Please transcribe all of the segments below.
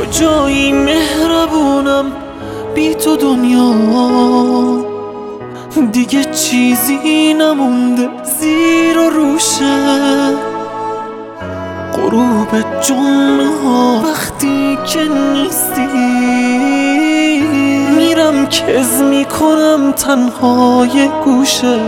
کجایی مهربونم بی تو دنیا دیگه چیزی نمونده زیر و روشه. غروب جمعه ها وقتی که نیستی میرم کز میکنم تنهای گوشه.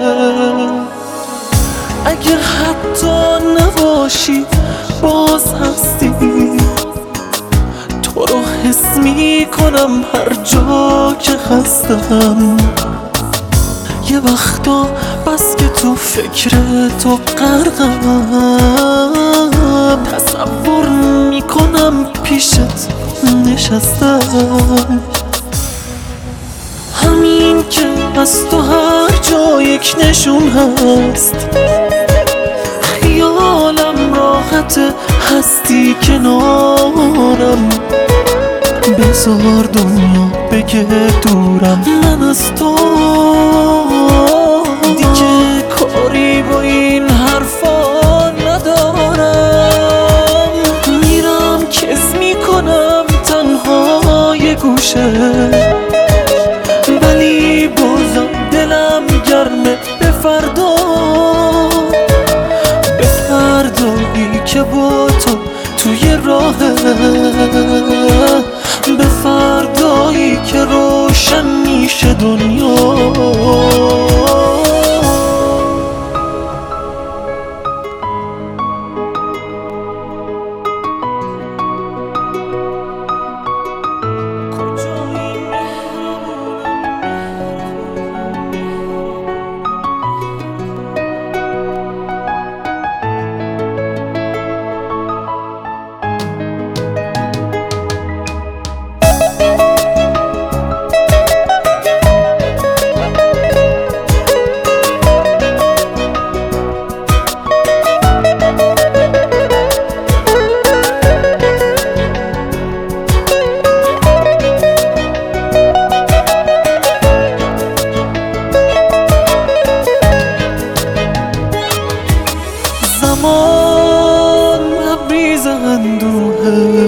اگر حتی نباشی باز هستی، تو رو حس میکنم هر جا که هستم. یه وقتا بس که تو فکر تو غرقم، تصور میکنم پیشت نشستم. همین که از تو هر جا یک نشون هست، خیالم راحت هستی کنارم. بذار دنیا بگه دورم، من از تو دیگه کاری با این حرفا ندارم. میرم کز میکنم تنهای گوشه، ولی بازم دلم گرمه به فردا، به فردایی که با تو توی راهه، به فردایی که روشن میشه دنیا. زمان لبریز اندوهه،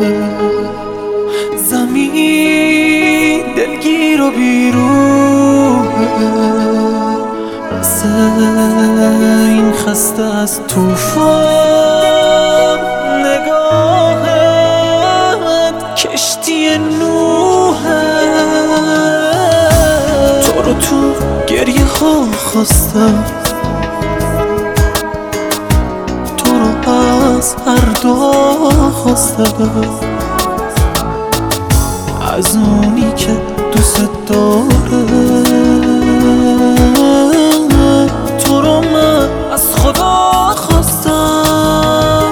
زمین دلگیر و بیروحه. مثل این خسته از توفان نگاهت کشتی نوحه. تو رو تو گریه ها خواستم، از هر دعا خواستم، از اونی که دوست داره. تو رو من از خدا خواستم،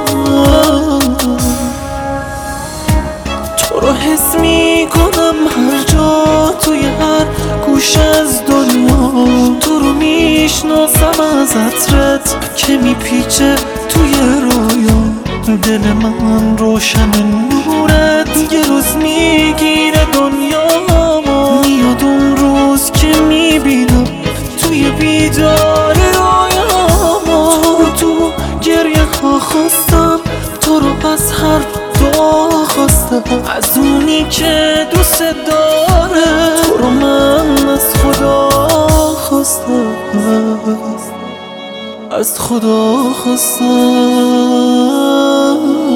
تو رو حس میکنم هر جا توی هر گوشه از دنیا. تو رو میشناسم از عطرت که میپیچه توی رویا. دل من روشن نورت یه روز میگیره دنیامو. میاد اون روز که میبینم توی بیدار رویامو. تو رو تو گریه ها خواستم، تو رو از هر دعا خواستم، از اونی که دوست داره. تو رو من از خدا خواستم، از خدا خواستم.